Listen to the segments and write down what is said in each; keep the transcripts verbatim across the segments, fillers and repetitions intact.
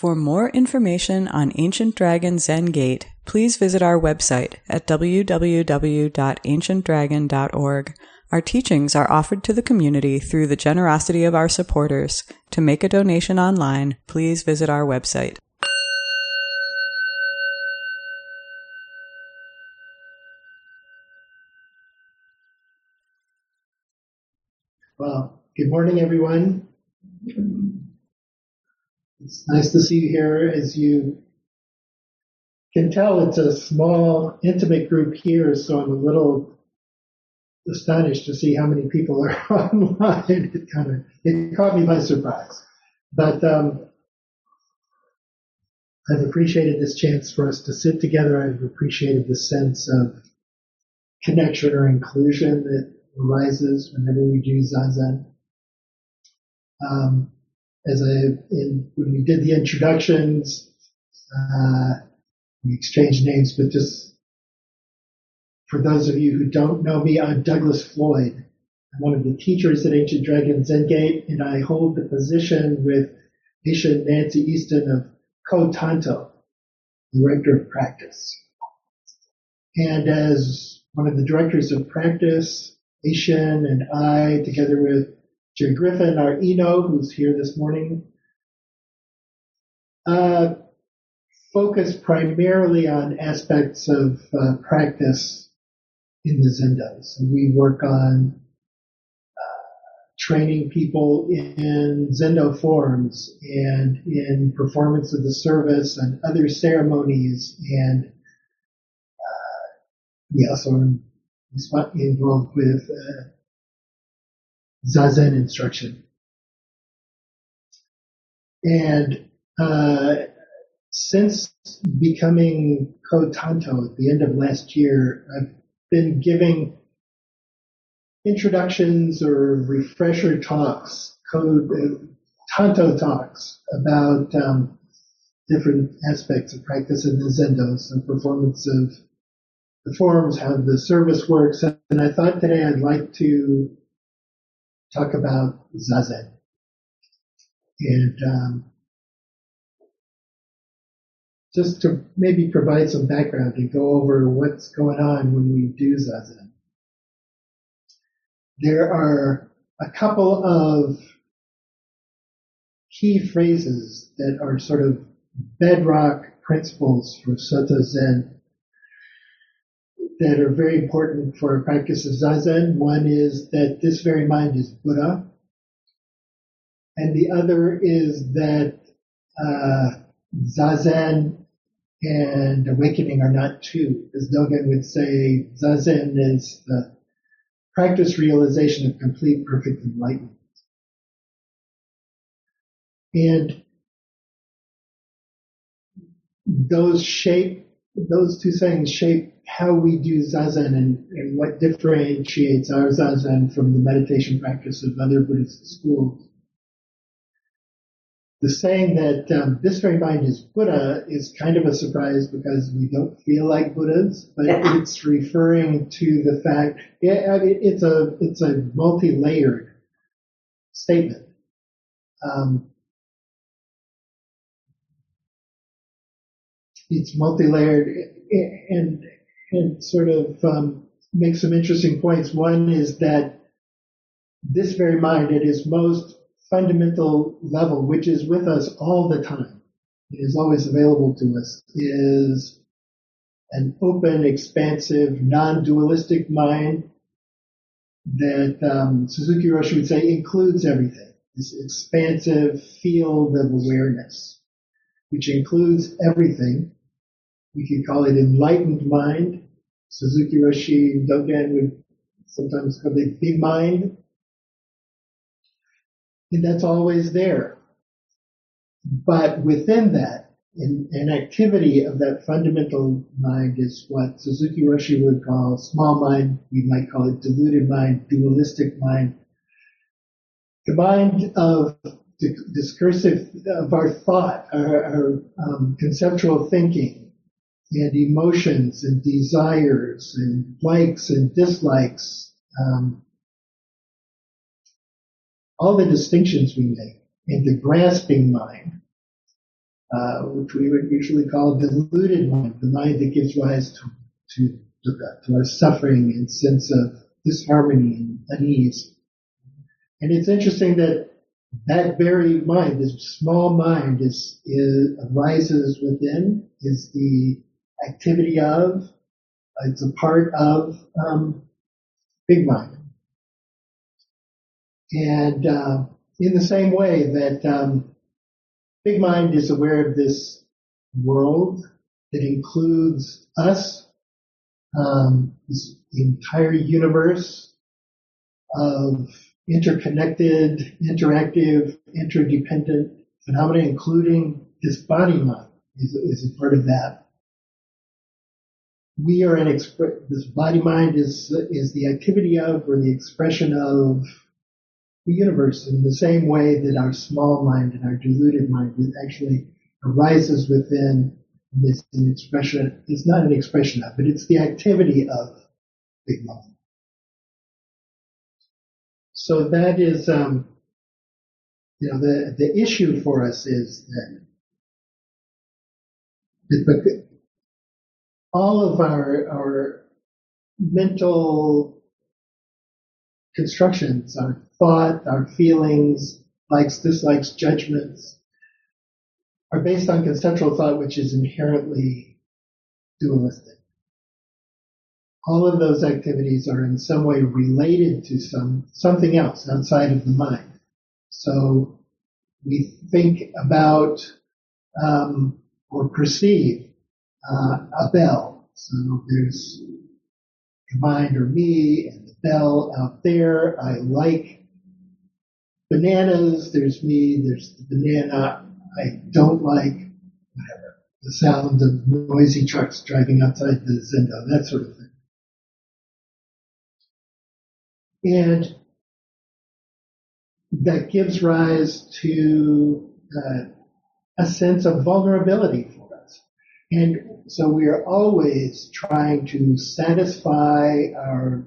For more information on Ancient Dragon Zen Gate, please visit our website at w w w dot ancient dragon dot org. Our teachings are offered to the community through the generosity of our supporters. To make a donation online, please visit our website. Well, good morning, everyone. It's nice to see you here. As you can tell, it's a small, intimate group here, so I'm a little astonished to see how many people are online. It kind of it caught me by surprise. But um, I've appreciated this chance for us to sit together. I've appreciated the sense of connection or inclusion that arises whenever we do Zazen. Um, as I, in, when we did the introductions, uh, we exchanged names, but just for those of you who don't know me, I'm Douglas Floyd. I'm one of the teachers at Ancient Dragon Zen Gate, and I hold the position with Isha Nancy Easton of Kotanto, Director of Practice. And as one of the directors of practice, Ishan and I, together with Jerry Griffin, our Eno, who's here this morning, uh, focus primarily on aspects of uh, practice in the Zendo. So we work on uh, training people in Zendo forms and in performance of the service and other ceremonies, and uh, we also are involved with uh, Zazen instruction. And uh, since becoming Kotanto at the end of last year, I've been giving introductions or refresher talks, code, uh, Tanto talks about um, different aspects of practice in the Zendo, so performance of the forms, how the service works, and I thought today I'd like to talk about Zazen. And um, just to maybe provide some background and go over what's going on when we do Zazen. There are a couple of key phrases that are sort of bedrock principles for Soto Zen that are very important for our practice of Zazen. One is that this very mind is Buddha, and the other is that uh, Zazen and awakening are not two. As Dogen would say, Zazen is the practice realization of complete, perfect enlightenment. And those shape, those two things shape how we do Zazen and, and what differentiates our Zazen from the meditation practice of other Buddhist schools. The saying that um, this very mind is Buddha is kind of a surprise because we don't feel like Buddhas, but it's referring to the fact, yeah, I mean, it's a it's a multi-layered statement. Um, it's multi-layered and and sort of um, makes some interesting points. One is that this very mind, at its most fundamental level, which is with us all the time, it is always available to us, is an open, expansive, non-dualistic mind that um, Suzuki Roshi would say includes everything. This expansive field of awareness, which includes everything. We could call it enlightened mind. Suzuki Roshi Dogen would sometimes call it big mind. And that's always there. But within that, an, an activity of that fundamental mind is what Suzuki Roshi would call small mind. We might call it diluted mind, dualistic mind. The mind of the discursive, of our thought, our, our um, conceptual thinking, and emotions and desires and likes and dislikes, um, all the distinctions we make, and the grasping mind, uh, which we would usually call deluded mind, the mind that gives rise to, to, to our suffering and sense of disharmony and unease. And it's interesting that that very mind, this small mind, is, is arises within, is the activity of, it's a part of um, big mind. And uh, in the same way that um, big mind is aware of this world that includes us, um, this entire universe of interconnected, interactive, interdependent phenomena, including this body mind is, is a part of that. We are an exp- this body mind is is the activity of or the expression of the universe in the same way that our small mind and our deluded mind actually arises within this an expression. It's not an expression of, but it's the activity of big mind. So that is, um, you know, the the issue for us is that, that all of our our mental constructions, our thought, our feelings, likes, dislikes, judgments, are based on conceptual thought, which is inherently dualistic. All of those activities are in some way related to some something else outside of the mind. So we think about um, or perceive uh, a bell. So there's the mind or me and the bell out there. I like bananas. There's me. There's the banana. I don't like whatever the sound of noisy trucks driving outside the Zendo, that sort of thing. And that gives rise to uh, a sense of vulnerability for us. And so we are always trying to satisfy our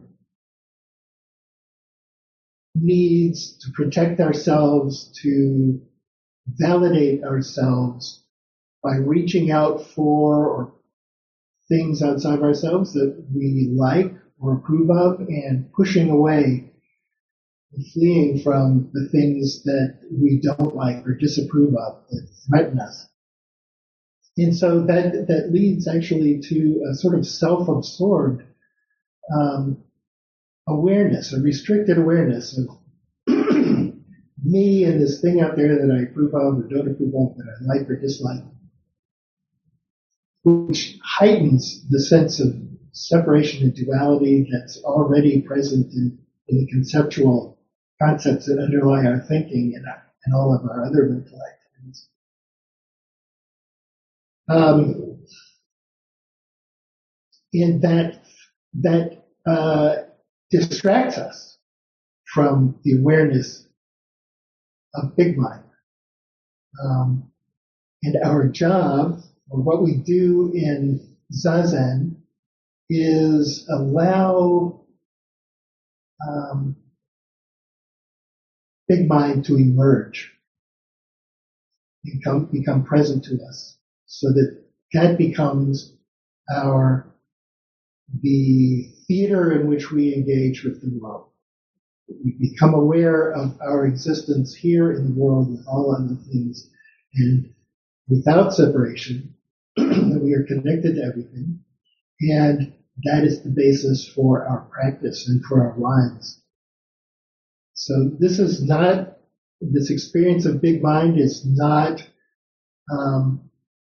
needs, to protect ourselves, to validate ourselves by reaching out for or things outside of ourselves that we like or approve of, and pushing away and fleeing from the things that we don't like or disapprove of that threaten us. And so that that leads actually to a sort of self-absorbed um, awareness, a restricted awareness of me and this thing out there that I approve of or don't approve of, that I like or dislike, which heightens the sense of separation and duality that's already present in, in the conceptual concepts that underlie our thinking and, and all of our other mental activities. Um, and that that uh, distracts us from the awareness of big mind. Um, and our job, or what we do in Zazen, is allow um, big mind to emerge, become become present to us, so that that becomes our the theater in which we engage with the world. We become aware of our existence here in the world with all other things, and without separation, that we are connected to everything, and that is the basis for our practice and for our lives. So this is not, this experience of big mind is not, um,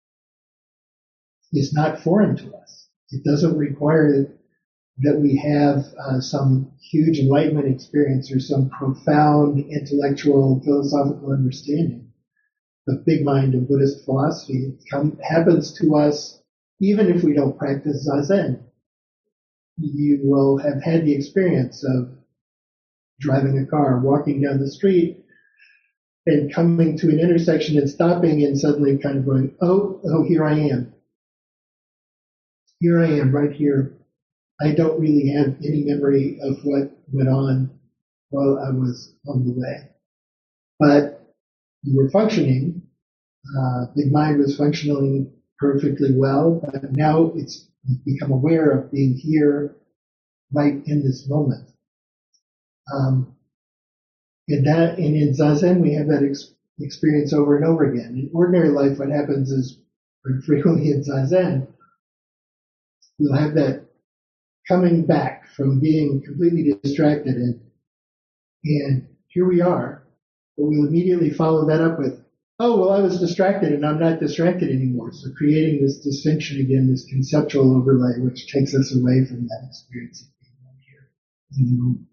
is not foreign to us. It doesn't require that we have uh, some huge enlightenment experience or some profound intellectual philosophical understanding of big mind and Buddhist philosophy. It come, happens to us even if we don't practice Zazen. You will have had the experience of driving a car, walking down the street, and coming to an intersection and stopping and suddenly kind of going, oh, oh, here I am. Here I am, right here. I don't really have any memory of what went on while I was on the way. But you were functioning, Uh, Big Mind was functioning perfectly well, but now it's become aware of being here right in this moment. Um, and that, and in Zazen, we have that ex- experience over and over again. In ordinary life, what happens is, very frequently in Zazen, we'll have that coming back from being completely distracted, and, and here we are, but we'll immediately follow that up with, oh, well, I was distracted and I'm not distracted anymore. So creating this distinction again, this conceptual overlay, which takes us away from that experience of being right here in the moment.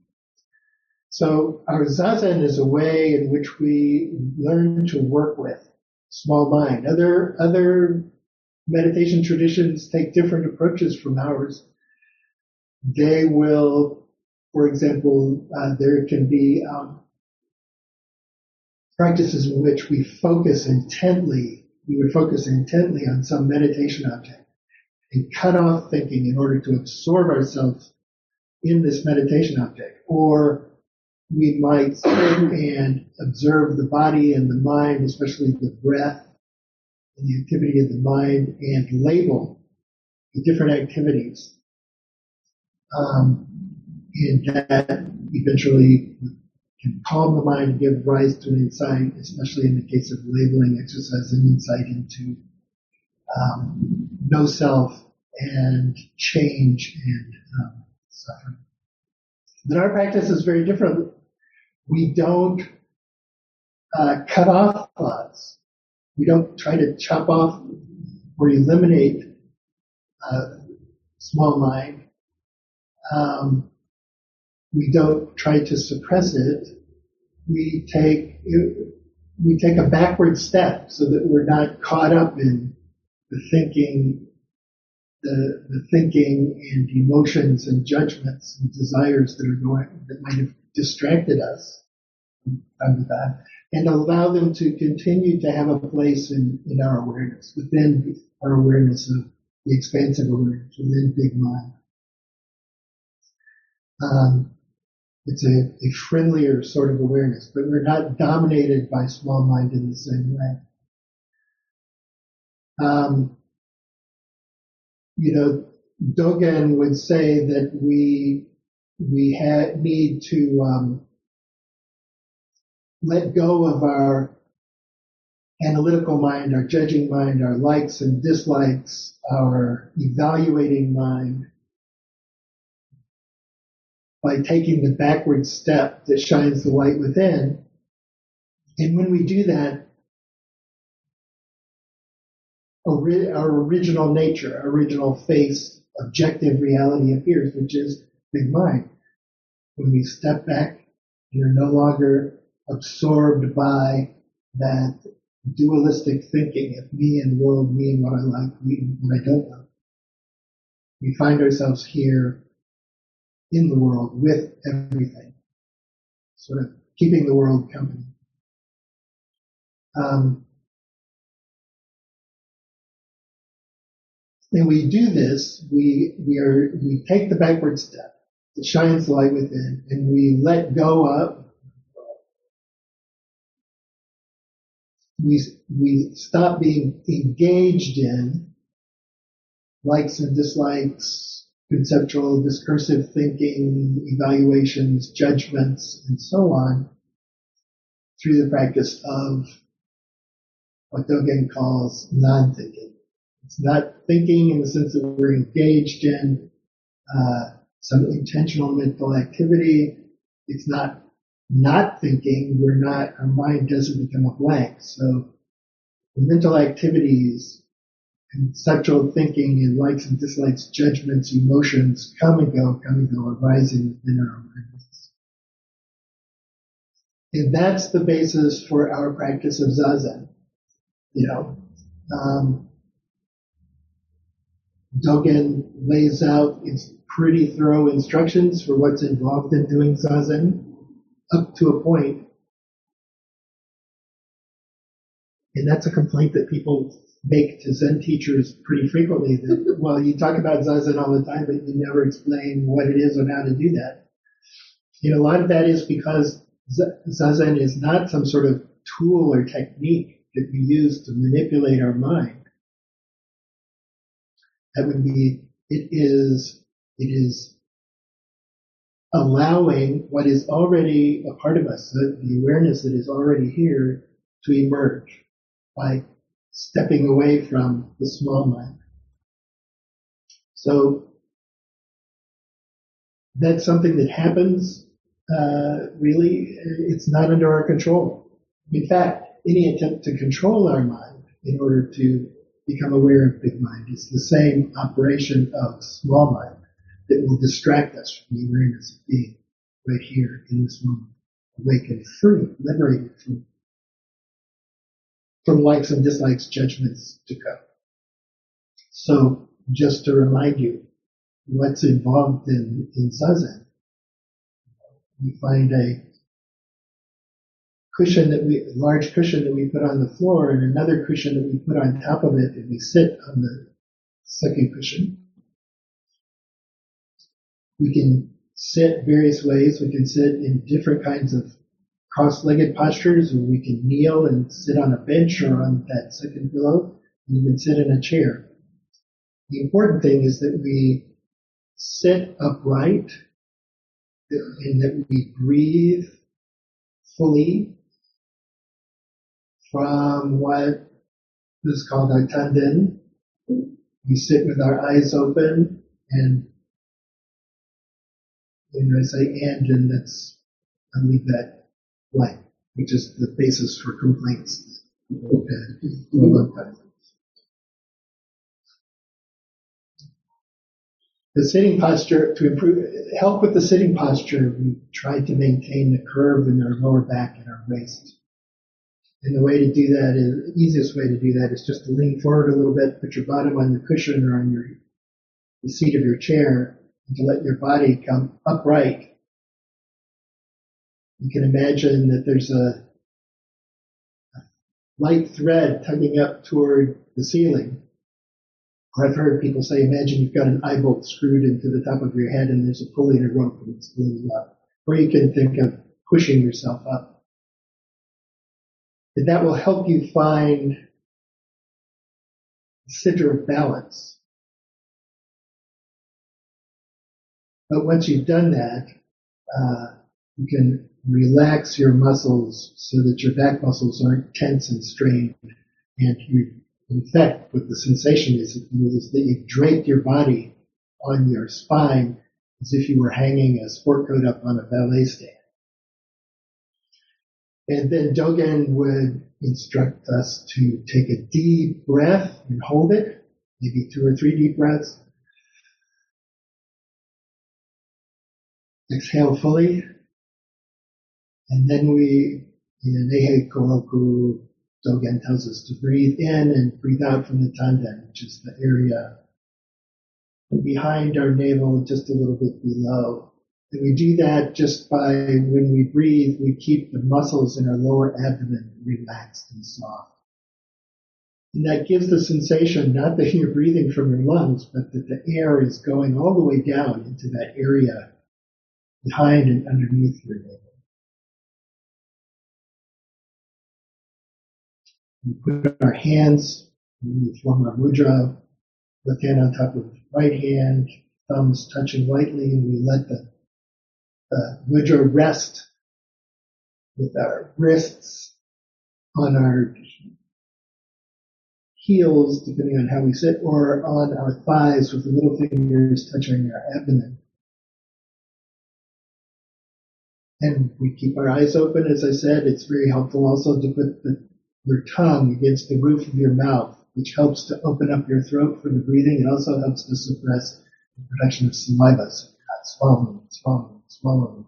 So our Zazen is a way in which we learn to work with small mind. Other, other meditation traditions take different approaches from ours. They will, for example, uh, there can be um, practices in which we focus intently, we would focus intently on some meditation object and cut off thinking in order to absorb ourselves in this meditation object. Or we might sit and observe the body and the mind, especially the breath and the activity of the mind, and label the different activities. Um, and that eventually can calm the mind and give rise to an insight, especially in the case of labeling exercise, an insight into um, no self and change and um, suffering. But our practice is very different. We don't uh, cut off thoughts. We don't try to chop off or eliminate uh, small mind. Um, we don't try to suppress it. We take we take a backward step so that we're not caught up in the thinking, the the thinking and emotions and judgments and desires that are going that might have distracted us from time to time, and allow them to continue to have a place in, in our awareness, within our awareness of the expansive awareness, within Big Mind. Um, It's a, a friendlier sort of awareness, but we're not dominated by small mind in the same way. Um, you know, Dogen would say that we we ha- need to um, let go of our analytical mind, our judging mind, our likes and dislikes, our evaluating mind, by taking the backward step that shines the light within. And when we do that, our original nature, our original face, objective reality appears, which is Big Mind. When we step back, you're no longer absorbed by that dualistic thinking of me and world, me and what I like, me and what I don't like. We find ourselves here in the world with everything, sort of keeping the world company. Um, And we do this, we, we are, we take the backward step that shines the light within, and we let go of, we, we stop being engaged in likes and dislikes, conceptual, discursive thinking, evaluations, judgments, and so on, through the practice of what Dogen calls non-thinking. It's not thinking in the sense that we're engaged in uh, some intentional mental activity. It's not not thinking. We're not, our mind doesn't become a blank. So the mental activities, conceptual thinking and likes and dislikes, judgments, emotions come and go, come and go, arising within our awareness. And that's the basis for our practice of Zazen. You know, um, Dogen lays out its pretty thorough instructions for what's involved in doing Zazen up to a point. And that's a complaint that people make to Zen teachers pretty frequently, that, well, you talk about Zazen all the time, but you never explain what it is and how to do that. You know, a lot of that is because Zazen is not some sort of tool or technique that we use to manipulate our mind, that would be, it is, it is allowing what is already a part of us, the, the awareness that is already here, to emerge by stepping away from the small mind. So that's something that happens, uh, really, it's not under our control. In fact, any attempt to control our mind in order to become aware of big mind is the same operation of small mind that will distract us from the awareness of being right here in this moment, awakened, free, liberated from, from likes and dislikes, judgments to come. So just to remind you, what's involved in, in Zazen, we find a cushion that we, a large cushion that we put on the floor and another cushion that we put on top of it, and we sit on the second cushion. We can sit various ways. We can sit in different kinds of cross-legged postures, or we can kneel and sit on a bench or on that second pillow, and you can sit in a chair. The important thing is that we sit upright and that we breathe fully from what is called our tanden. We sit with our eyes open, and when I say and, and that's, I'll leave that blank, which is the basis for complaints. Okay. The sitting posture, to improve, help with the sitting posture, we try to maintain the curve in our lower back and our waist. And the way to do that is, the easiest way to do that is just to lean forward a little bit, put your bottom on the cushion or on your, the seat of your chair, and to let your body come upright. You can imagine that there's a, a light thread tugging up toward the ceiling. Or I've heard people say, imagine you've got an eye bolt screwed into the top of your head and there's a pulley and a rope and it's pulling you up. Or you can think of pushing yourself up. And that will help you find the center of balance. But once you've done that, uh, you can relax your muscles so that your back muscles aren't tense and strained. And you, in fact, what the sensation is, is that you've draped your body on your spine as if you were hanging a sport coat up on a ballet stand. And then Dogen would instruct us to take a deep breath and hold it, maybe two or three deep breaths. Exhale fully. And then we, in Eihei Kohoku, Dogen tells us to breathe in and breathe out from the tanden, which is the area behind our navel, just a little bit below. And we do that just by, when we breathe, we keep the muscles in our lower abdomen relaxed and soft. And that gives the sensation, not that you're breathing from your lungs, but that the air is going all the way down into that area behind and underneath your navel. We put our hands, we form our mudra, left hand on top of right hand, thumbs touching lightly, and we let the uh, mudra rest with our wrists on our heels, depending on how we sit, or on our thighs with the little fingers touching our abdomen. And we keep our eyes open, as I said. It's very helpful also to put the, your tongue against the roof of your mouth, which helps to open up your throat for the breathing. It also helps to suppress the production of saliva, so you're not swallowing, swallowing, swallowing.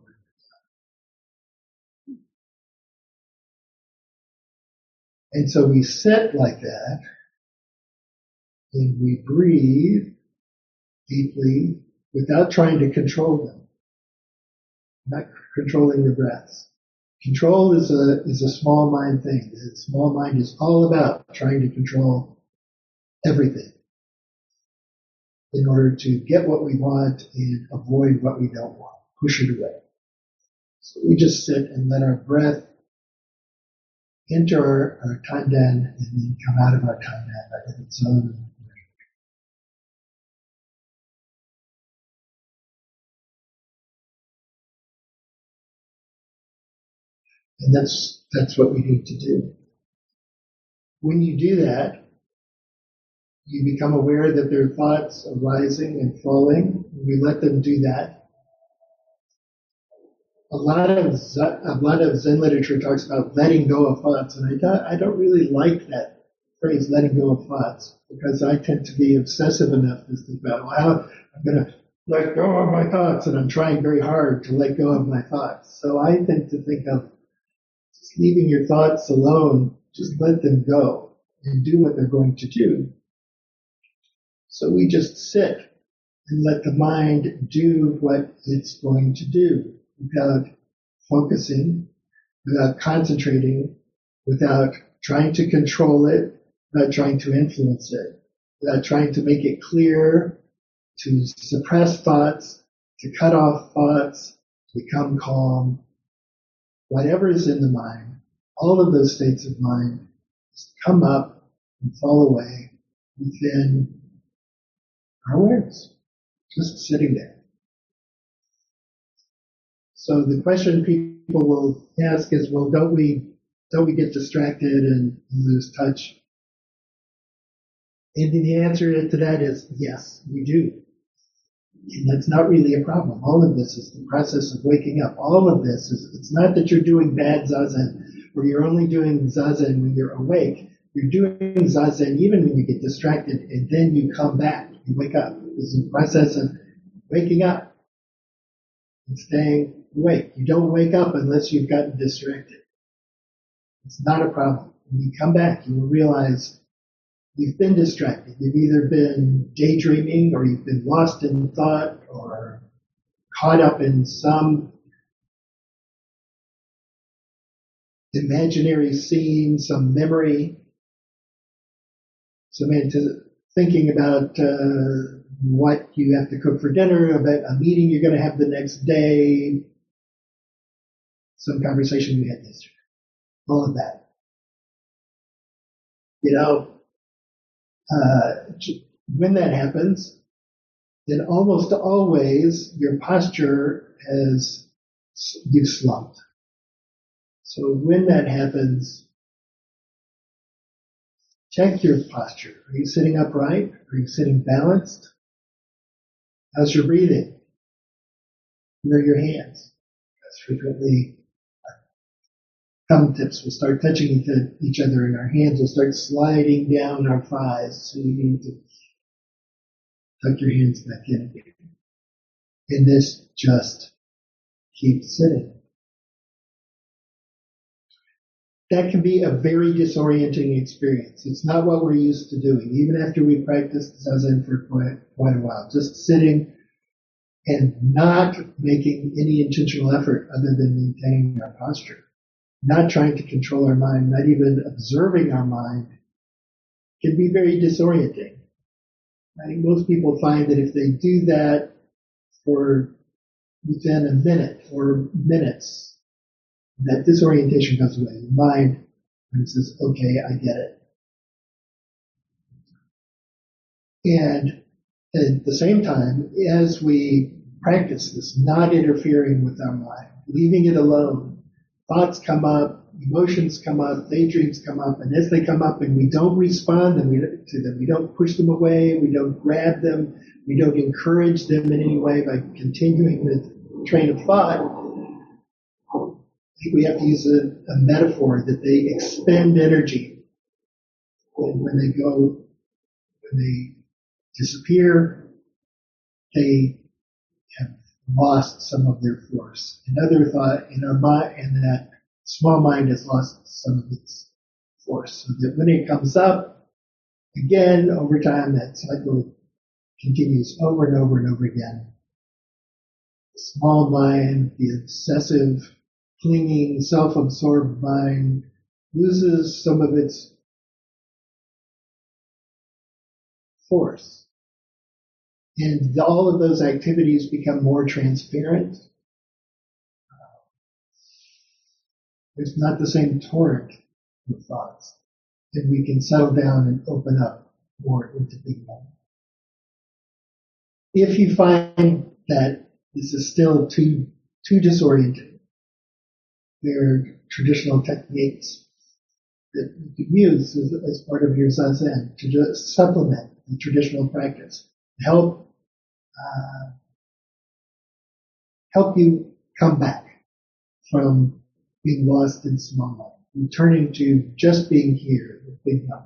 And so we sit like that, and we breathe deeply without trying to control them, not controlling the breaths. Control is a is a small mind thing. The small mind is all about trying to control everything in order to get what we want and avoid what we don't want, push it away. So we just sit and let our breath enter our, our Tanden and then come out of our Tanden in its own. And that's that's what we need to do. When you do that, you become aware that there are thoughts arising and falling. We let them do that. A lot of a lot of Zen literature talks about letting go of thoughts, and I don't, I don't really like that phrase, letting go of thoughts, because I tend to be obsessive enough to think about, well, I'm going to let go of my thoughts, and I'm trying very hard to let go of my thoughts. So I tend to think of just leaving your thoughts alone, just let them go and do what they're going to do. So we just sit and let the mind do what it's going to do without focusing, without concentrating, without trying to control it, without trying to influence it, without trying to make it clear, to suppress thoughts, to cut off thoughts, to become calm. Whatever is in the mind, all of those states of mind just come up and fall away within our awareness, just sitting there. So the question people will ask is, well, don't we don't we get distracted and lose touch? And the answer to that is yes, we do. And that's not really a problem. All of this is the process of waking up. All of this is, it's not that you're doing bad zazen, or you're only doing zazen when you're awake. You're doing zazen even when you get distracted, and then you come back, you wake up. It's a process of waking up and staying awake. You don't wake up unless you've gotten distracted. It's not a problem. When you come back, you will realize you've been distracted. You've either been daydreaming, or you've been lost in thought, or caught up in some imaginary scene, some memory, some thinking about uh, what you have to cook for dinner, about a meeting you're going to have the next day, some conversation we had yesterday, all of that. You know, uh, when that happens, then almost always your posture has, you've slumped. So when that happens, check your posture. Are you sitting upright? Are you sitting balanced? How's your breathing? Where are your hands? Because frequently thumb tips will start touching each other and our hands will start sliding down our thighs. So you need to tuck your hands back in. And this just keeps sitting. That can be a very disorienting experience. It's not what we're used to doing, even after we've practiced Zazen for quite, quite a while. Just sitting and not making any intentional effort other than maintaining our posture. Not trying to control our mind, not even observing our mind, can be very disorienting. I think most people find that if they do that for within a minute or minutes, that disorientation goes away. The mind says, okay, I get it. And at the same time, as we practice this, not interfering with our mind, leaving it alone, thoughts come up, emotions come up, daydreams come up, and as they come up and we don't respond and we, to them, we don't push them away, we don't grab them, we don't encourage them in any way by continuing the train of thought, I think we have to use a, a metaphor that they expend energy. And when they go, when they disappear, they have lost some of their force. Another thought in our mind, and that small mind has lost some of its force. So that when it comes up, again, over time, that cycle continues over and over and over again. The small mind, the obsessive, clinging, self-absorbed mind loses some of its force. And all of those activities become more transparent. There's not the same torrent with thoughts. And we can settle down and open up more into big mind. If you find that this is still too, too disoriented, there are traditional techniques that you can use as, as part of your Zazen to just supplement the traditional practice, help uh, help you come back from being lost in small mind, returning to just being here with big mind.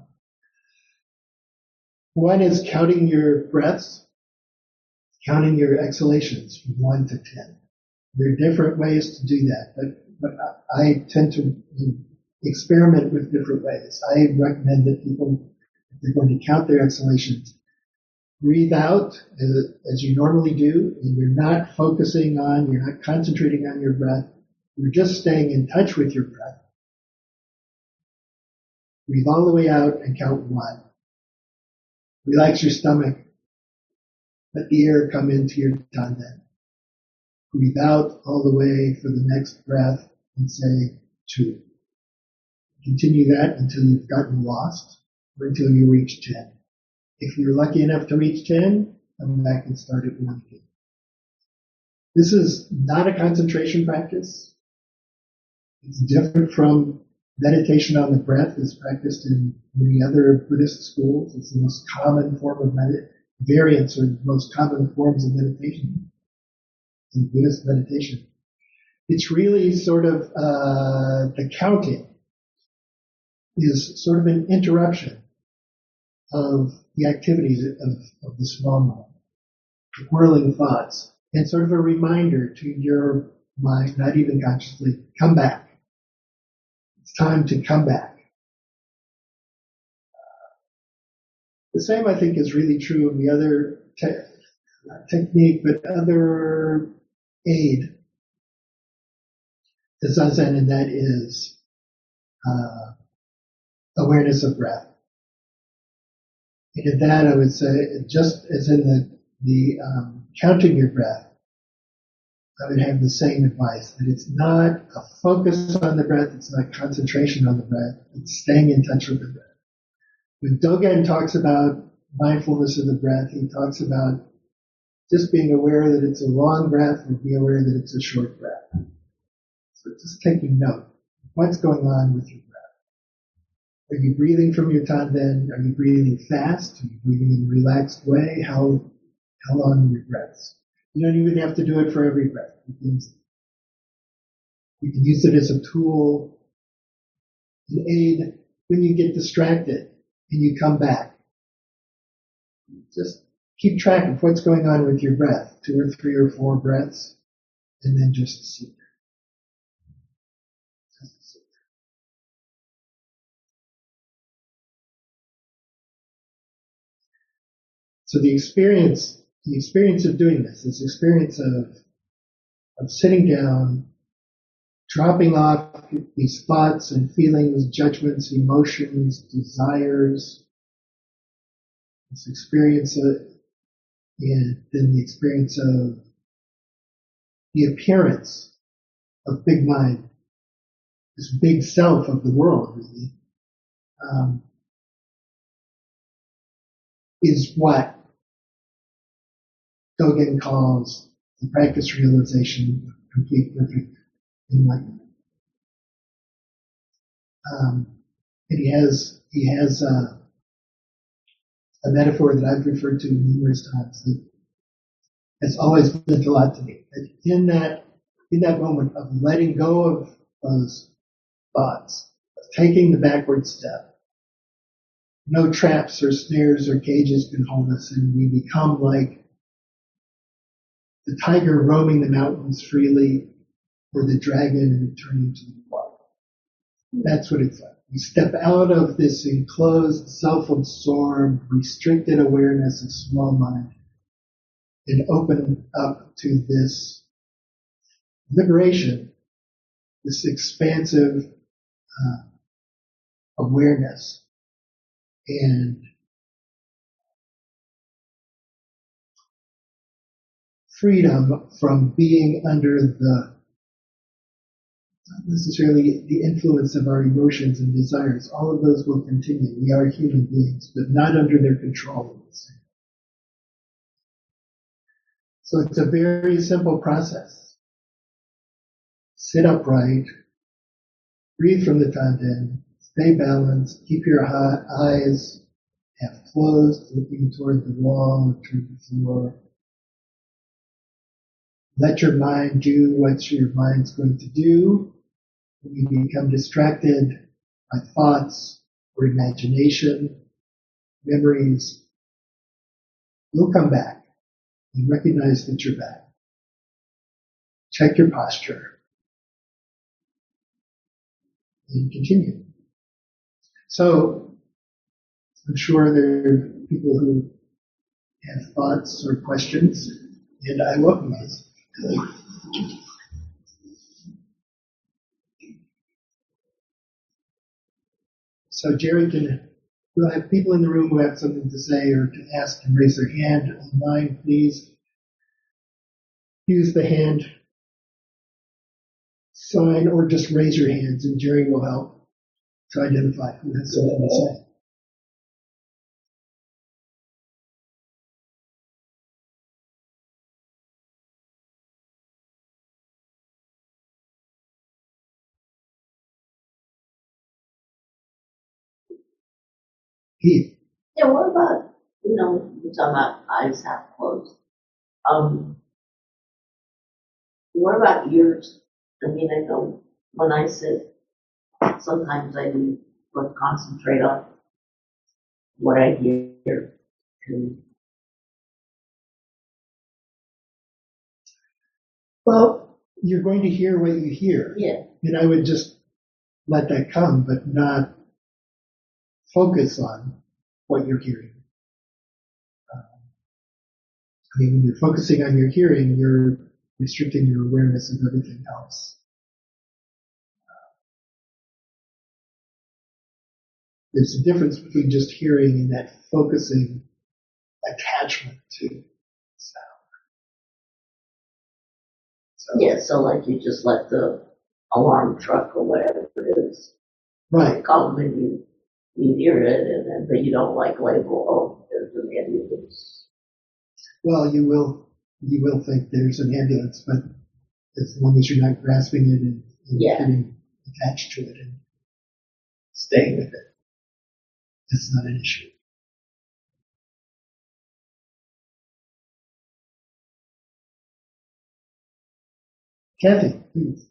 One is counting your breaths, counting your exhalations from one to ten. There are different ways to do that, but, but I tend to experiment with different ways. I recommend that people, if they're going to count their exhalations, breathe out as, as you normally do, and you're not focusing on, you're not concentrating on your breath. You're just staying in touch with your breath. Breathe all the way out and count one. Relax your stomach. Let the air come into your dandan. Breathe out all the way for the next breath and say two. Continue that until you've gotten lost or until you reach ten. If you're lucky enough to reach ten, come back and start at one again. This is not a concentration practice. It's different from meditation on the breath as practiced in many other Buddhist schools. It's the most common form of meditation. Variants are the most common forms of meditation in Buddhist meditation. It's really sort of uh, the counting is sort of an interruption of the activities of, of the small mind, whirling thoughts, and sort of a reminder to your mind, not even consciously, come back. It's time to come back. The same, I think, is really true of the other te- not technique, but other aid to Zazen, and that is uh, awareness of breath. And in that, I would say, just as in the, the um, counting your breath, I would have the same advice, that it's not a focus on the breath, it's not concentration on the breath, it's staying in touch with the breath. When Dogen talks about mindfulness of the breath, he talks about just being aware that it's a long breath or be aware that it's a short breath. So just taking note of what's going on with your breath. Are you breathing from your tanden? Are you breathing fast? Are you breathing in a relaxed way? How, how long are your breaths? You don't even have to do it for every breath. You can, you can use it as a tool, an aid when you get distracted and you come back. Just keep track of what's going on with your breath, two or three or four breaths, and then just sit there. Just sit there. So the experience, the experience of doing this, this experience of, of sitting down, dropping off these thoughts and feelings, judgments, emotions, desires, this experience of, and then the experience of the appearance of big mind, this big self of the world, really, um, is what Dogen calls the practice realization of complete perfect enlightenment. Um, and he has he has uh, a metaphor that I've referred to numerous times that has always meant a lot to me. That in that in that moment of letting go of those thoughts, of taking the backward step, no traps or snares or cages can hold us, and we become like the tiger roaming the mountains freely, or the dragon returning to the water. That's what it's like. We step out of this enclosed, self-absorbed, restricted awareness of small mind and open up to this liberation, this expansive uh, awareness and freedom from being under the not necessarily the influence of our emotions and desires. All of those will continue. We are human beings, but not under their control. So it's a very simple process. Sit upright, breathe from the tanden, stay balanced, keep your eyes half closed, looking toward the wall or toward the floor. Let your mind do what your mind's going to do. When you become distracted by thoughts or imagination, memories, you'll come back and recognize that you're back. Check your posture and continue. So, I'm sure there are people who have thoughts or questions, and I welcome those. So Jerry, can we'll have people in the room who have something to say or to ask and raise their hand. Online, please use the hand sign or just raise your hands, and Jerry will help to identify who has something to say. Keith. Yeah, what about, you know, you're talking about eyes half closed. Um, what about ears? I mean, I know when I sit, sometimes I do like concentrate on what I hear. And Well, you're going to hear what you hear. yeah. And I would just let that come, but not focus on what you're hearing. Um, I mean, when you're focusing on your hearing, you're restricting your awareness of everything else. Uh, there's a difference between just hearing and that focusing attachment to sound. So, Yeah, so like you just let the alarm truck or whatever it is right. come and you, you hear it, and then, but you don't like label, oh, there's an ambulance. Well, you will, you will think there's an ambulance, but as long as you're not grasping it and, and Yeah. getting attached to it and staying with it, that's not an issue. Kathy, please.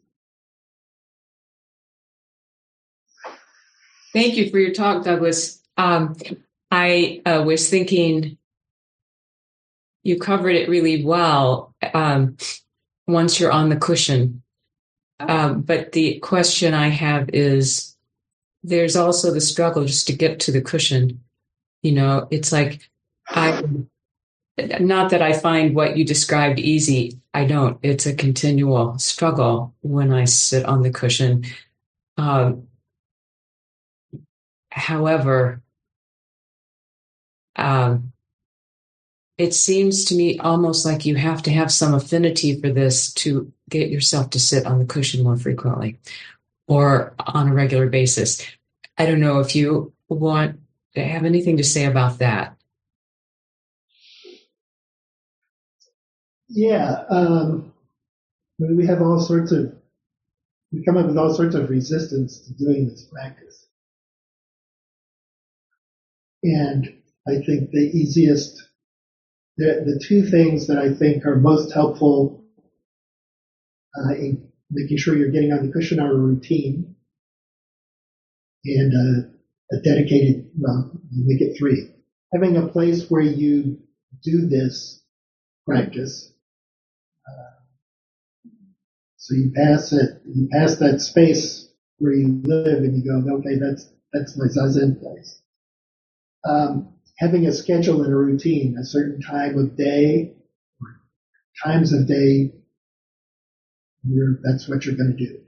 Thank you for your talk, Douglas. Um, I uh, was thinking you covered it really well um, once you're on the cushion. Um, but the question I have is, there's also the struggle just to get to the cushion. You know, it's like, I, not that I find what you described easy. I don't. It's a continual struggle when I sit on the cushion. Um, however, um, it seems to me almost like you have to have some affinity for this to get yourself to sit on the cushion more frequently or on a regular basis. I don't know if you want to have anything to say about that. Yeah, um, we have all sorts of, we come up with all sorts of resistance to doing this practice. And I think the easiest, the, the two things that I think are most helpful uh, in making sure you're getting on the cushion are a routine and a, a dedicated, well, you make it three. Having a place where you do this practice. Uh, so you pass it, you pass that space where you live and you go, okay, that's, that's my Zazen place. Um, having a schedule and a routine, a certain time of day, or times of day, you're, that's what you're going to do.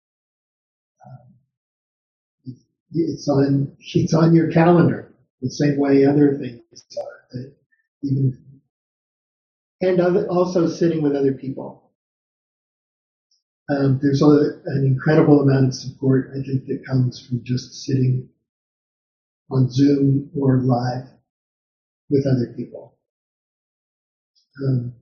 Um, it's on, it's on your calendar, the same way other things are. Even, and other, also sitting with other people. Um, there's a, an incredible amount of support, I think, that comes from just sitting on Zoom or live with other people. Um,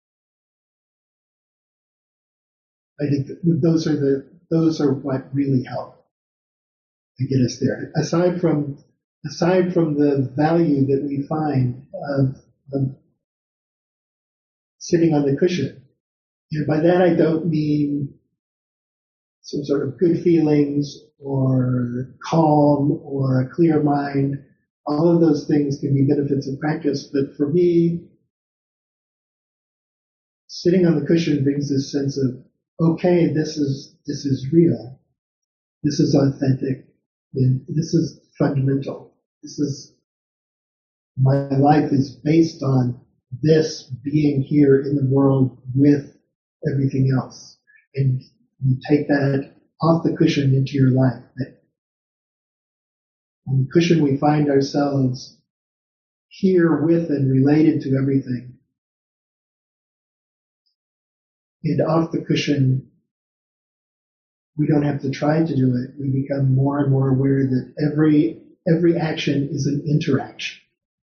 I think that those are the those are what really help to get us there. Aside from aside from the value that we find of, of sitting on the cushion, and by that I don't mean some sort of good feelings or calm or a clear mind. All of those things can be benefits of practice, but for me, sitting on the cushion brings this sense of, okay, this is this is real, this is authentic, and this is fundamental. This is my life is based on this being here in the world with everything else, and you take that off the cushion into your life. That on the cushion we find ourselves here with and related to everything. And off the cushion, we don't have to try to do it. We become more and more aware that every every action is an interaction.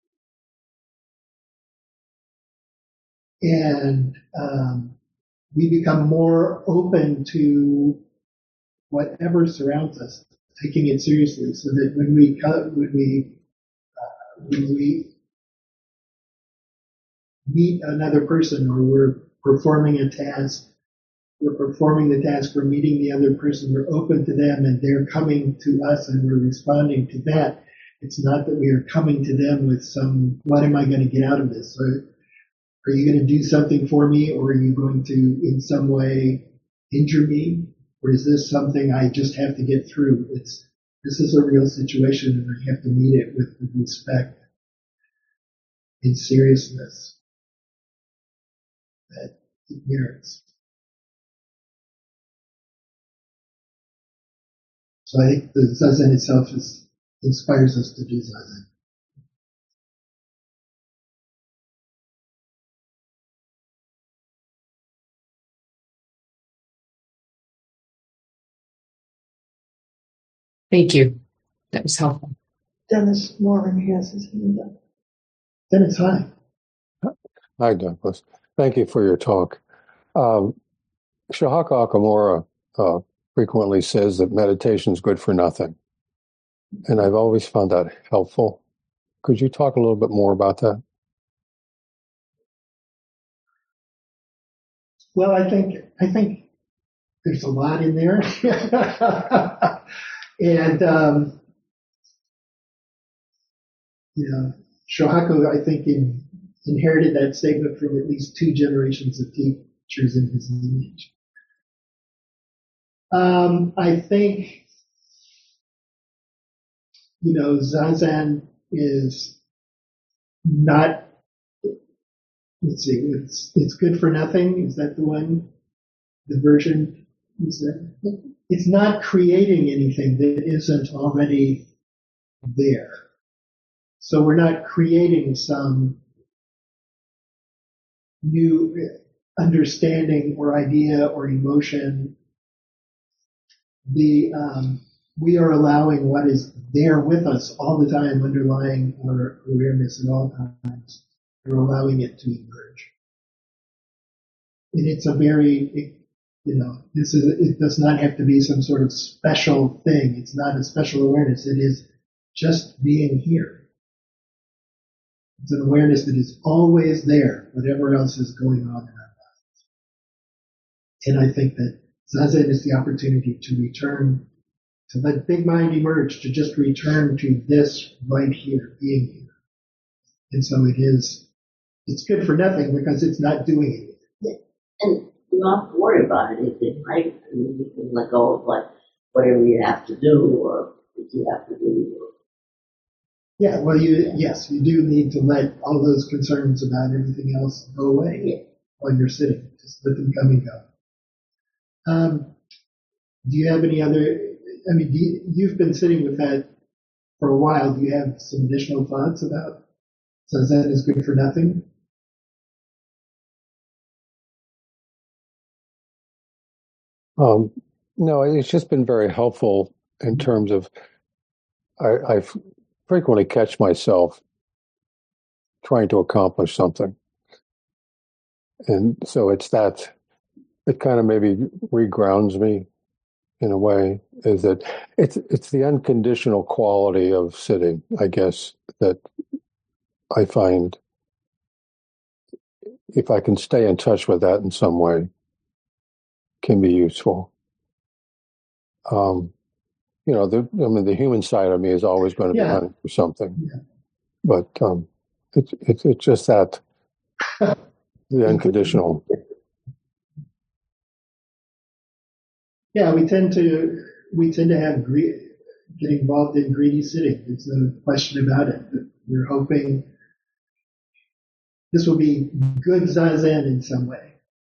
And um, we become more open to whatever surrounds us, taking it seriously, so that when we when we uh, when we meet another person, or we're performing a task, we're performing the task, we're meeting the other person, we're open to them, and they're coming to us, and we're responding to that. It's not that we are coming to them with some, what am I going to get out of this? Or, are you going to do something for me, or are you going to, in some way, injure me? Or is this something I just have to get through? It's this is a real situation, and I have to meet it with respect and seriousness that it merits. So I think the Zazen itself is, inspires us to do Zazen. Thank you. That was helpful. Dennis Moran has his hand up. Dennis, hi. Hi, Douglas. Thank you for your talk. Um, Shahaka Akamura uh, frequently says that meditation is good for nothing. And I've always found that helpful. Could you talk a little bit more about that? Well, I think I think there's a lot in there, and um, you know, Shohaku, I think, in, inherited that statement from at least two generations of teachers in his lineage. Um, I think, you know, Zazen is not. Let's see, it's it's good for nothing. Is that the one? The version is that? It's not creating anything that isn't already there. So we're not creating some new understanding or idea or emotion. The um, we are allowing what is there with us all the time, underlying our awareness at all times. We're allowing it to emerge. And it's a very, it, you know, this is, it does not have to be some sort of special thing. It's not a special awareness. It is just being here. It's an awareness that is always there, whatever else is going on in our lives. And I think that Zazen is the opportunity to return, to let big mind emerge, to just return to this right here, being here. And so it is, it's good for nothing because it's not doing anything. Yeah. And you don't have to worry about anything, right? I mean, you can let go of like whatever you have to do or what you have to do. Or... Yeah, well, you yes, you do need to let all those concerns about everything else go away yeah. while you're sitting. Just let them come and go. Um, do you have any other? I mean, do you, you've been sitting with that for a while. Do you have some additional thoughts about Zazen is good for nothing? Um, no, it's just been very helpful in terms of I, I frequently catch myself trying to accomplish something. And so it's that, it kind of maybe regrounds me in a way, is that it's it's the unconditional quality of sitting, I guess, that I find if I can stay in touch with that in some way can be useful. Um, you know, the I mean, the human side of me is always going to Yeah. be hunting for something, Yeah. but um, it's it's it's just that the unconditional. Yeah, we tend to we tend to have greed, get involved in greedy sitting. There's no question about it. We're hoping this will be good zazen in some way.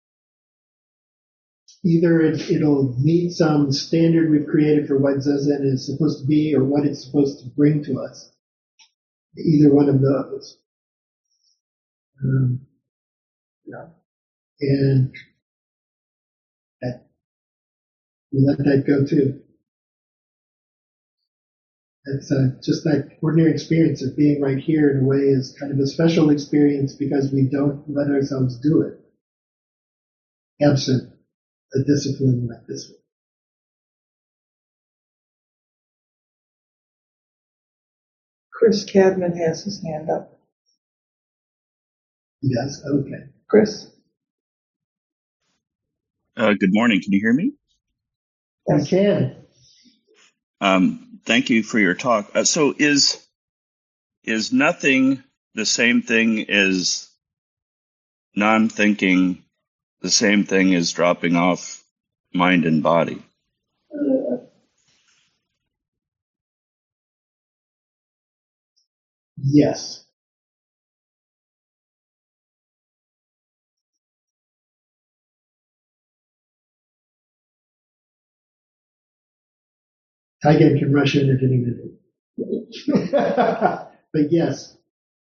Either it, it'll meet some standard we've created for what zazen is supposed to be or what it's supposed to bring to us. Either one of those. Um, yeah. And that, we let that go too. It's uh, just that ordinary experience of being right here in a way is kind of a special experience because we don't let ourselves do it, absent a discipline like this one. Chris Cadman has his hand up. Yes, okay. Chris? Uh, good morning. Can you hear me? We can. Um, thank you for your talk. Uh, so is is nothing the same thing as non-thinking, the same thing as dropping off mind and body? Uh, yes. Taigen can rush in at any minute. But yes.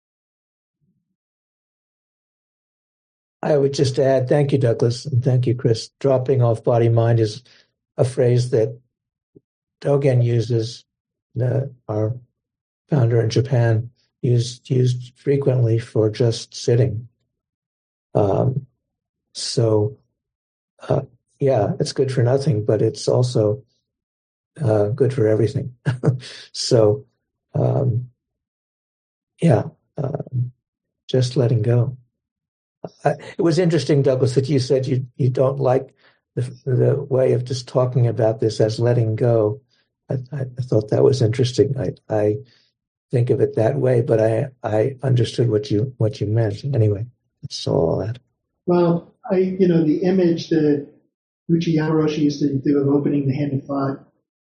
I would just add, thank you, Douglas, and thank you, Chris. Dropping off body mind is a phrase that Dogen uses, uh, our founder in Japan, used used frequently for just sitting. Um, so, uh, yeah, it's good for nothing, but it's also uh, good for everything. so, um, yeah, um, just letting go. Uh, it was interesting, Douglas, that you said you, you don't like the, the way of just talking about this as letting go. I, I thought that was interesting. I, I think of it that way, but I I understood what you what you meant. Anyway, I saw all that. Well, I you know the image that Uchi Yamaroshi used to do of opening the hand of thought.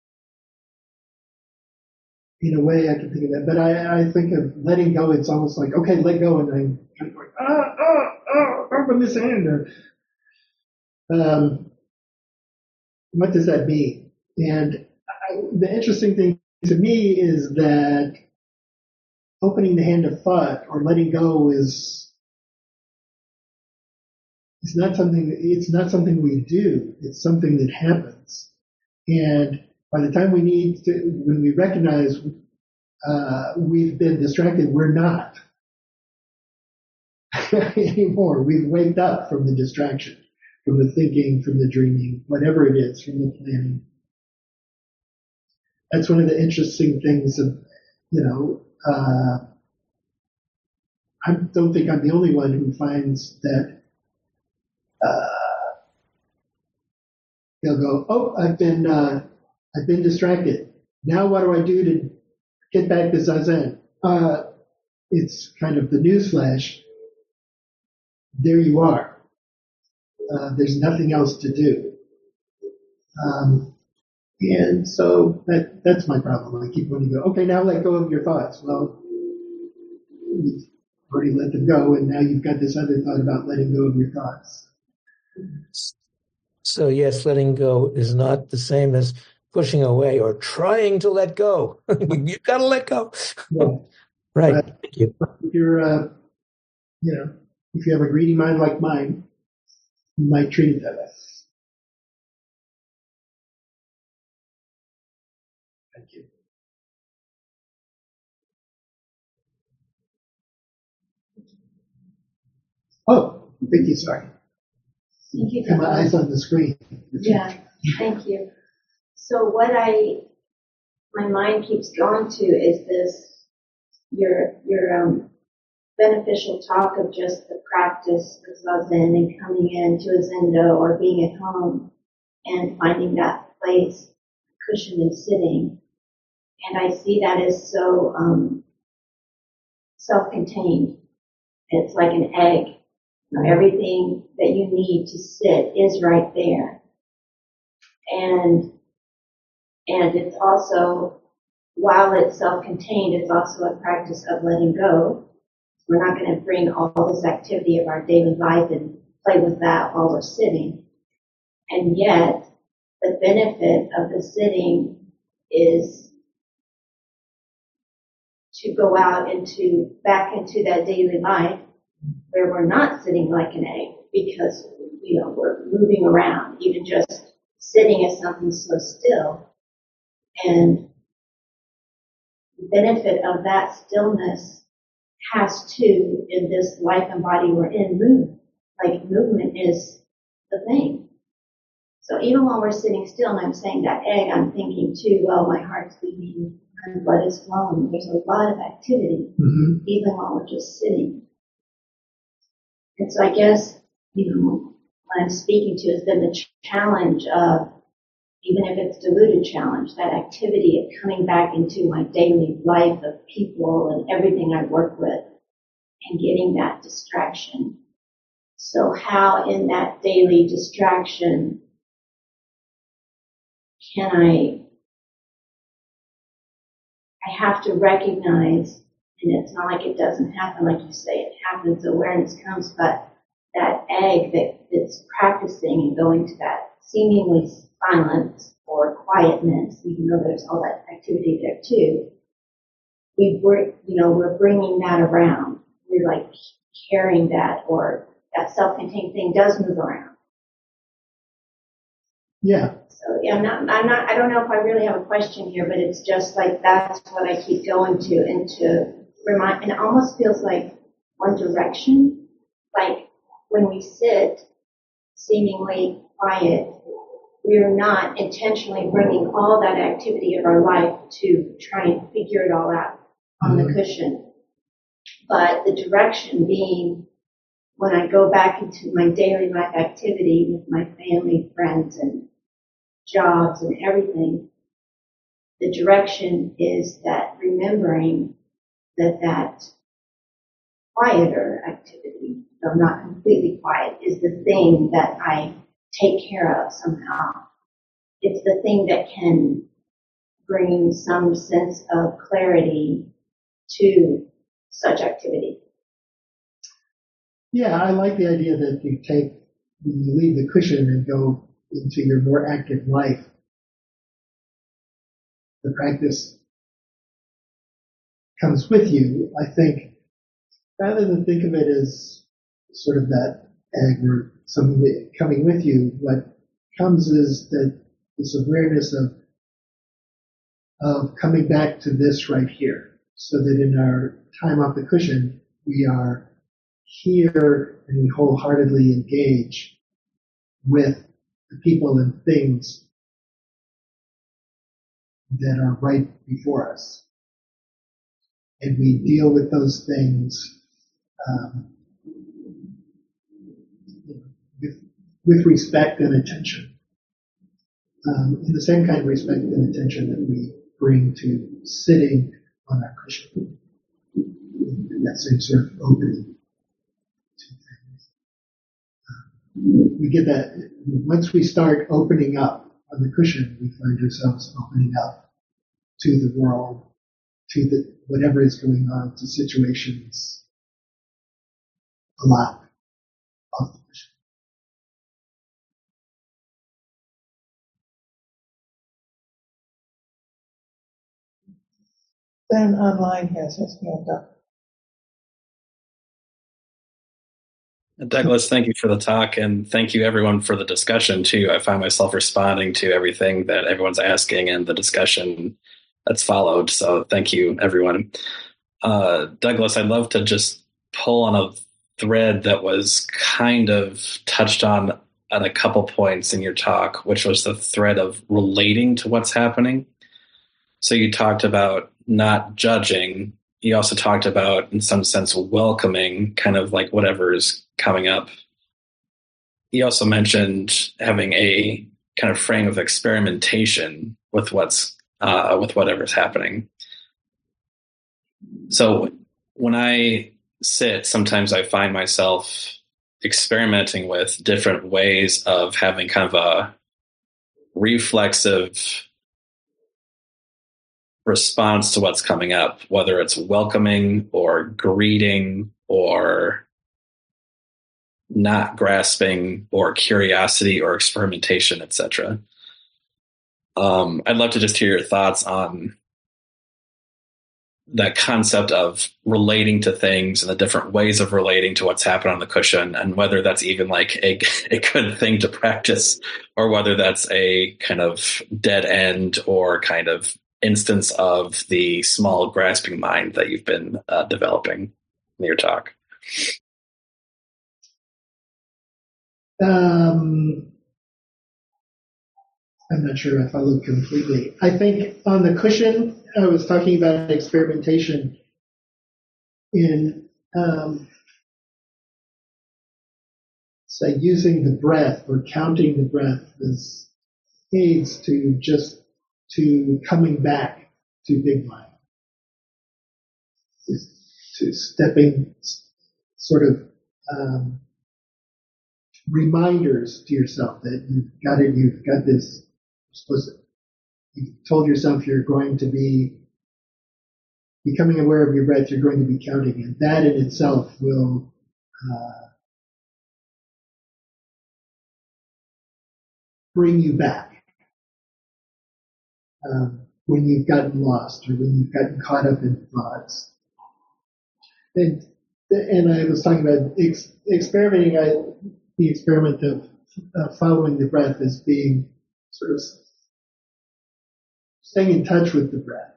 In a way, I can think of that, but I, I think of letting go. It's almost like, okay, let go, and I'm kind of going, ah, ah, ah, open this hand. Or, um, what does that mean? And I, the interesting thing to me is that opening the hand of thought or letting go is it's not something. It's not something we do. It's something that happens. And by the time we need to, when we recognize uh, we've been distracted, we're not anymore. We've waked up from the distraction, from the thinking, from the dreaming, whatever it is, from the planning. That's one of the interesting things of, you know, uh, I don't think I'm the only one who finds that uh, they'll go, oh, I've been, uh, I've been distracted. Now what do I do to get back to Zazen? Uh, it's kind of the newsflash. There you are. Uh, there's nothing else to do. Um, and so that that's my problem. I keep wanting to go, okay, now let go of your thoughts. Well, you've already let them go, and now you've got this other thought about letting go of your thoughts. So yes, letting go is not the same as pushing away or trying to let go. You've got to let go. Yeah. Right. But Thank you. if you're, uh, you know, if you have a greedy mind like mine, you might treat it that way. Thank you. Oh, Vicky, sorry. Thank you. And my eyes on the screen. Yeah, thank you. So what I, my mind keeps going to is this, your, your, um, beneficial talk of just the practice of Zazen and coming into a Zendo or being at home and finding that place, cushion and sitting. And I see that as so, um, self-contained. It's like an egg. You know, everything that you need to sit is right there. And, and it's also, while it's self-contained, it's also a practice of letting go. We're not going to bring all this activity of our daily life and play with that while we're sitting. And yet, the benefit of the sitting is to go out into, back into that daily life where we're not sitting like an egg because, you know, we're moving around. Even just sitting is something so still. And the benefit of that stillness has to, in this life and body we're in, move. Like movement is the thing. So even when we're sitting still and I'm saying that egg, I'm thinking too, well, my heart's beating and blood is flowing. There's a lot of activity, mm-hmm. even while we're just sitting. And so I guess, you know, what I'm speaking to has been the ch- challenge of, even if it's diluted challenge, that activity of coming back into my daily life of people and everything I work with and getting that distraction. So how in that daily distraction can I, I have to recognize, and it's not like it doesn't happen, like you say, it happens, awareness comes, but that egg that, that's practicing and going to that seemingly silence or quietness, even though there's all that activity there too, we were, you know, we're bringing that around. We're like carrying that, or that self-contained thing does move around. Yeah. So yeah, I'm not, I'm not, I don't know if I really have a question here, but it's just like that's what I keep going to, and to remind, and it almost feels like one direction, like when we sit seemingly quiet, we're not intentionally bringing all that activity of our life to try and figure it all out on mm-hmm. the cushion. But the direction being, when I go back into my daily life activity with my family, friends, and jobs and everything, the direction is that remembering that that quieter activity, though not completely quiet, is the thing that I take care of somehow. It's the thing that can bring some sense of clarity to such activity. Yeah, I like the idea that you take, you leave the cushion and go into your more active life. The practice comes with you. I think rather than think of it as sort of that egg or something coming with you, what comes is that this awareness of of coming back to this right here, so that in our time off the cushion, we are here and we wholeheartedly engage with the people and things that are right before us. And we deal with those things um, with, with respect and attention. Um, in the same kind of respect and attention that we bring to sitting on our cushion. And that same sort of opening to things. Um, we get that, once we start opening up on the cushion, we find ourselves opening up to the world, to the whatever is going on, to situations a lot off the cushion. Ben online has his hand up. Douglas, thank you for the talk, and thank you everyone for the discussion too. I find myself responding to everything that everyone's asking, and the discussion that's followed. So thank you, everyone. Uh, Douglas, I'd love to just pull on a thread that was kind of touched on at a couple points in your talk, which was the thread of relating to what's happening. So you talked about not judging. You also talked about, in some sense, welcoming kind of like whatever is coming up. You also mentioned having a kind of frame of experimentation with what's uh, with whatever's happening. So when I sit, sometimes I find myself experimenting with different ways of having kind of a reflexive response to what's coming up, whether it's welcoming or greeting or not grasping or curiosity or experimentation, et cetera. Um, I'd love to just hear your thoughts on that concept of relating to things and the different ways of relating to what's happened on the cushion, and whether that's even like a, a good thing to practice, or whether that's a kind of dead end or kind of instance of the small grasping mind that you've been uh, developing in your talk. Um, I'm not sure I followed completely. I think on the cushion, I was talking about experimentation in, um, say, using the breath or counting the breath as aids to just to coming back to big mind, to stepping, sort of um, reminders to yourself that you've got it, you've got this. Supposed to, you told yourself you're going to be becoming aware of your breath, you're going to be counting, and that in itself will uh, bring you back um, when you've gotten lost or when you've gotten caught up in thoughts. And and I was talking about ex- experimenting. I, the experiment of uh, following the breath as being sort of staying in touch with the breath.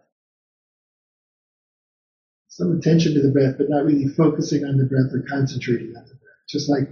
Some attention to the breath, but not really focusing on the breath or concentrating on the breath. Just like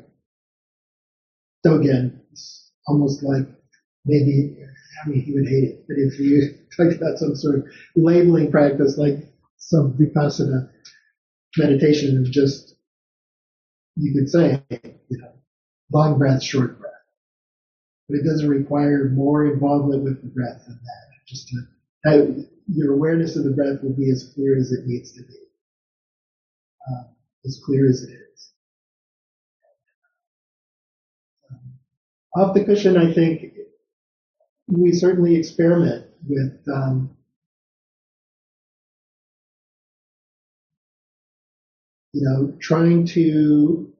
Dogen, it's almost like maybe, I mean, he would hate it, but if you talk about some sort of labeling practice like some Vipassana meditation of just, you could say, you know, long breath, short breath. But it doesn't require more involvement with the breath than that. Just to have your awareness of the breath will be as clear as it needs to be, um, as clear as it is. Um, off the cushion, I think we certainly experiment with um, you know, trying to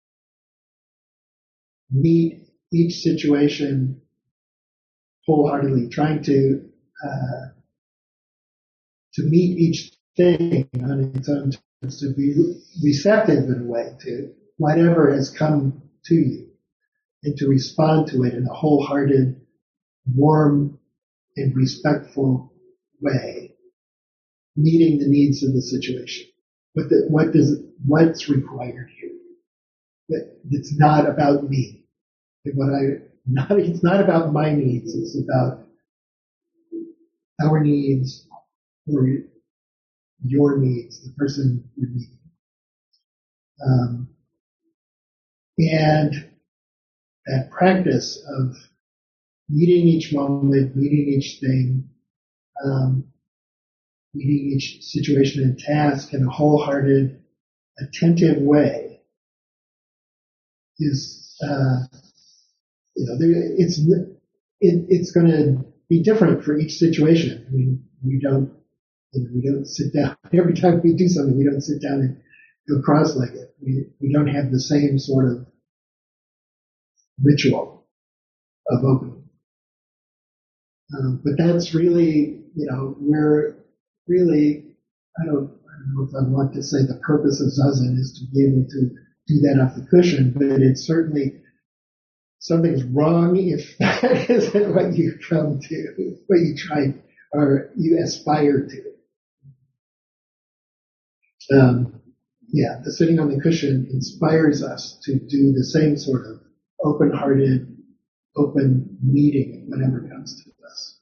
meet each situation wholeheartedly, trying to uh, to meet each thing on its own terms, to be receptive in a way to whatever has come to you, and to respond to it in a wholehearted, warm, and respectful way, meeting the needs of the situation. What the, what does what's required here? That it's not about me. What I not it's not about my needs. It's about our needs or your needs, the person you're meeting. Um, and that practice of meeting each moment, meeting each thing, um, meeting each situation and task in a wholehearted, attentive way is, uh, you know, there, it's it, it's going to be different for each situation. I mean, we don't you know, we don't sit down every time we do something. We don't sit down and go cross-legged. We we don't have the same sort of ritual of opening. Um, but that's really, you know, we're really, I don't, I don't know if I want to say the purpose of Zazen is to be able to do that off the cushion, but it's certainly, something's wrong if that isn't what you come to, what you try, or you aspire to. Um, yeah, the sitting on the cushion inspires us to do the same sort of open-hearted, open meeting whenever comes to us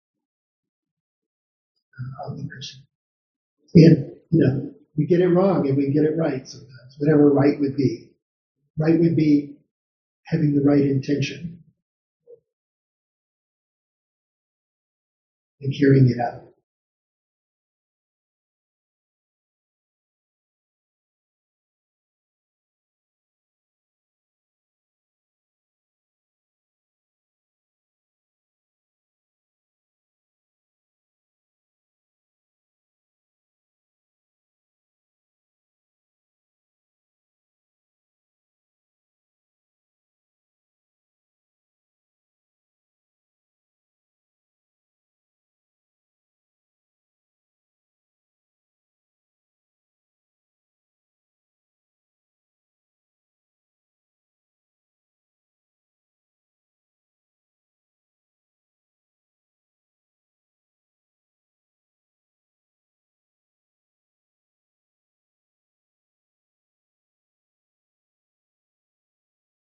uh, on the cushion. And, you know, we get it wrong and we get it right sometimes, whatever right would be. Right would be having the right intention and carrying it out.